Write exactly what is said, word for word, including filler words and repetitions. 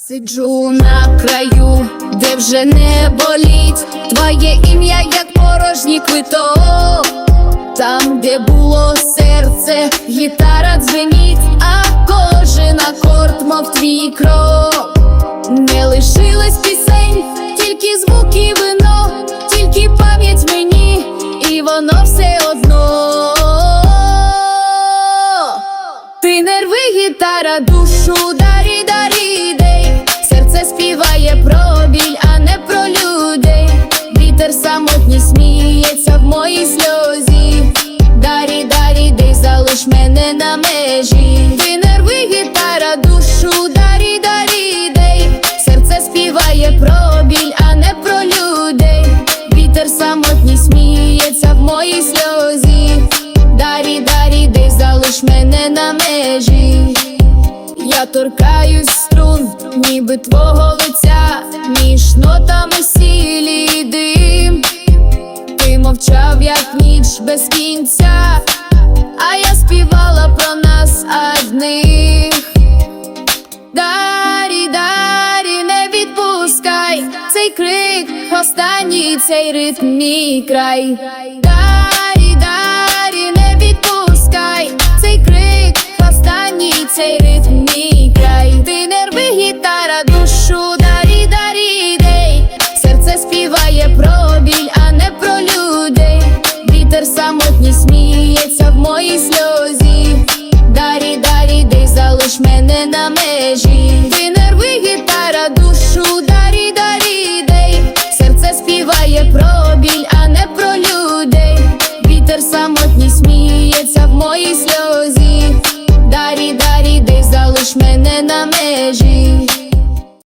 Сиджу на краю, де вже не болить твоє ім'я, як порожній квиток. Там, де було серце, гітара дзвенить, а кожен акорд, мов твій крок. Не лишилось пісень, тільки звуки, вино, тільки пам'ять мені, і воно все одно. Ти нерви, гітара, душу дарі, дарі, дей. Серце співає про біль, а не про людей. Вітер самотній сміється в моїй сльозі. Дарі, дарі, дей, залиш мене на межі. Ти нерви, гітара, душу дарі, дарі, дей. Серце співає про біль, а не про людей. Вітер самотній сміється в моїй сльозі. Дарі, дарі, дей, залиш мене на межі. Я торкаюсь струн, ніби твого лиця, між нотами сілі дим. Ти мовчав, як ніч без кінця, а я співала про нас одних. Дарі, дарі, не відпускай цей крик, останній цей ритм, мій край. Дарі, дарі, не відпускай цей крик, останній цей ритм, мій край. Ти нерви, гітара, душу дарі, дарі, дей. Серце співає про біль, а не про людей. Вітер самотній сміється в моїй сльозі. Дарі, дарі, дей, залиш мене на межі.